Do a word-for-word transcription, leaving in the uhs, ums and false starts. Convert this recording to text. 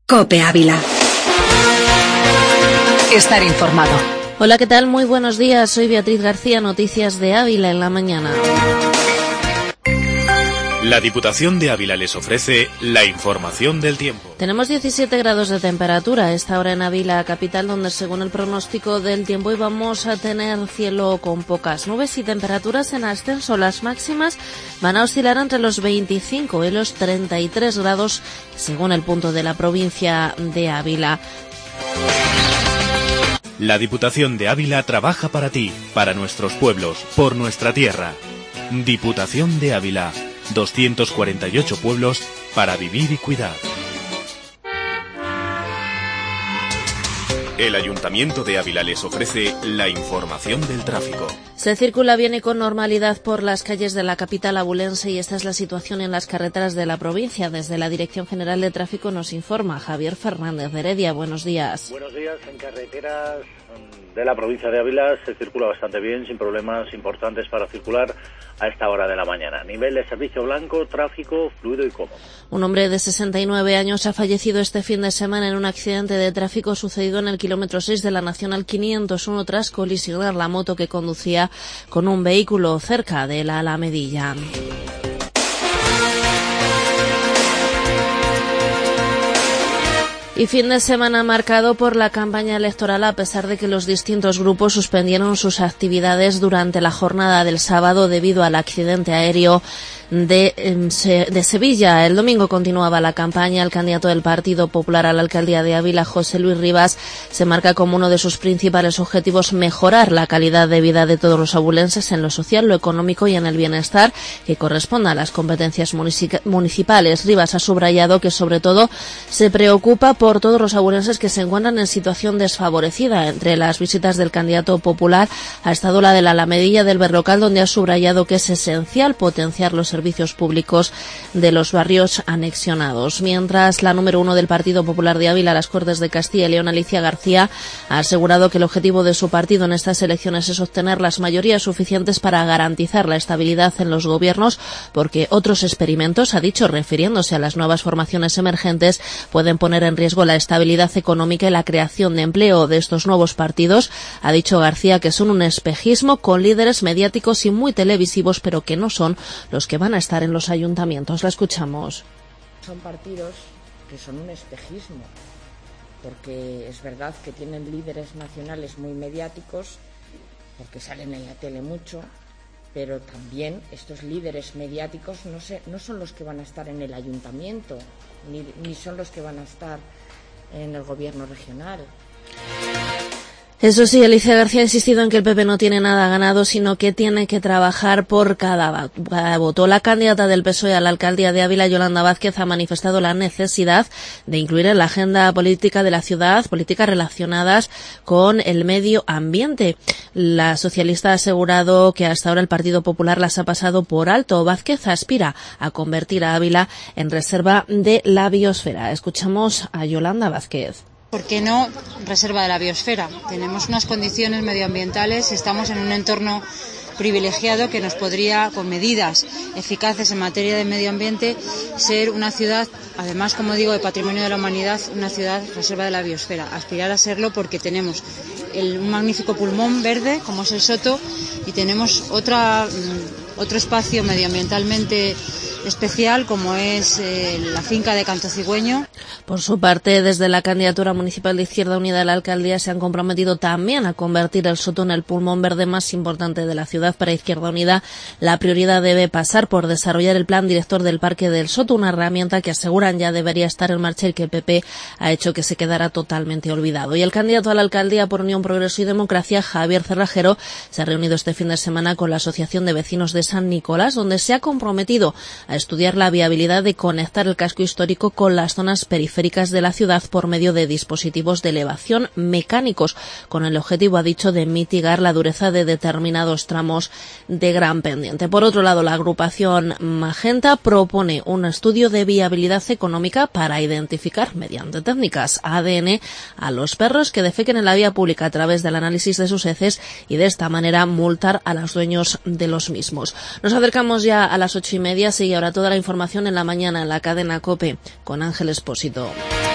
COPE Ávila. Estar informado. Hola, ¿qué tal? Muy buenos días. Soy Beatriz García, Noticias de Ávila en la mañana. La Diputación de Ávila les ofrece la información del tiempo. Tenemos diecisiete grados de temperatura a esta hora en Ávila capital, donde según el pronóstico del tiempo vamos a tener cielo con pocas nubes y temperaturas en ascenso. Las máximas van a oscilar entre los veinticinco y los treinta y tres grados según el punto de la provincia de Ávila. La Diputación de Ávila trabaja para ti, para nuestros pueblos, por nuestra tierra. Diputación de Ávila. doscientos cuarenta y ocho pueblos para vivir y cuidar. El Ayuntamiento de Ávila les ofrece la información del tráfico. Se circula bien y con normalidad por las calles de la capital abulense y esta es la situación en las carreteras de la provincia. Desde la Dirección General de Tráfico nos informa Javier Fernández de Heredia. Buenos días. Buenos días. En carreteras de la provincia de Ávila se circula bastante bien, sin problemas importantes para circular a esta hora de la mañana. Nivel de servicio blanco, tráfico fluido y cómodo. Un hombre de sesenta y nueve años ha fallecido este fin de semana en un accidente de tráfico sucedido en el kilómetro seis de la Nacional quinientos uno tras colisionar la moto que conducía con un vehículo cerca de la Alamedilla. Y fin de semana marcado por la campaña electoral, a pesar de que los distintos grupos suspendieron sus actividades durante la jornada del sábado debido al accidente aéreo de, de Sevilla. El domingo continuaba la campaña. El candidato del Partido Popular a la alcaldía de Ávila, José Luis Rivas, se marca como uno de sus principales objetivos mejorar la calidad de vida de todos los abulenses en lo social, lo económico y en el bienestar que corresponda a las competencias municipales. Rivas ha subrayado que sobre todo se preocupa por por todos los abulenses que se encuentran en situación desfavorecida. Entre las visitas del candidato popular ha estado la de la Alamedilla del Berrocal, donde ha subrayado que es esencial potenciar los servicios públicos de los barrios anexionados. Mientras la número uno del Partido Popular de Ávila, las Cortes de Castilla y León, Alicia García, ha asegurado que el objetivo de su partido en estas elecciones es obtener las mayorías suficientes para garantizar la estabilidad en los gobiernos, porque otros experimentos, ha dicho, refiriéndose a las nuevas formaciones emergentes, pueden poner en riesgo la estabilidad económica y la creación de empleo de estos nuevos partidos. Ha dicho García que son un espejismo con líderes mediáticos y muy televisivos, pero que no son los que van a estar en los ayuntamientos. La escuchamos. Son partidos que son un espejismo, porque es verdad que tienen líderes nacionales muy mediáticos, porque salen en la tele mucho, pero también estos líderes mediáticos no, sé, no son los que van a estar en el ayuntamiento, ni, ni son los que van a estar en el gobierno regional. Eso sí, Alicia García ha insistido en que el P P no tiene nada ganado, sino que tiene que trabajar por cada voto. La candidata del P S O E a la alcaldía de Ávila, Yolanda Vázquez, ha manifestado la necesidad de incluir en la agenda política de la ciudad políticas relacionadas con el medio ambiente. La socialista ha asegurado que hasta ahora el Partido Popular las ha pasado por alto. Vázquez aspira a convertir a Ávila en reserva de la biosfera. Escuchamos a Yolanda Vázquez. ¿Por qué no reserva de la biosfera? Tenemos unas condiciones medioambientales y estamos en un entorno privilegiado que nos podría, con medidas eficaces en materia de medio ambiente, ser una ciudad, además, como digo, de patrimonio de la humanidad, una ciudad reserva de la biosfera. Aspirar a serlo porque tenemos el, un magnífico pulmón verde, como es el Soto, y tenemos otra, otro espacio medioambientalmente especial como es eh, la finca de Canto Cigüeño. Por su parte, desde la candidatura municipal de Izquierda Unida a la alcaldía se han comprometido también a convertir el Soto en el pulmón verde más importante de la ciudad. Para Izquierda Unida, la prioridad debe pasar por desarrollar el plan director del Parque del Soto, una herramienta que aseguran ya debería estar en marcha y que el P P ha hecho que se quedara totalmente olvidado. Y el candidato a la alcaldía por Unión, Progreso y Democracia, Javier Cerrajero, se ha reunido este fin de semana con la Asociación de Vecinos de San Nicolás, donde se ha comprometido a estudiar la viabilidad de conectar el casco histórico con las zonas periféricas de la ciudad por medio de dispositivos de elevación mecánicos, con el objetivo, ha dicho, de mitigar la dureza de determinados tramos de gran pendiente. Por otro lado, la agrupación Magenta propone un estudio de viabilidad económica para identificar, mediante técnicas A D N, a los perros que defequen en la vía pública a través del análisis de sus heces y de esta manera multar a los dueños de los mismos. Nos acercamos ya a las ocho y media. Sigue ahora toda la información en la mañana en la cadena COPE con Ángel Expósito.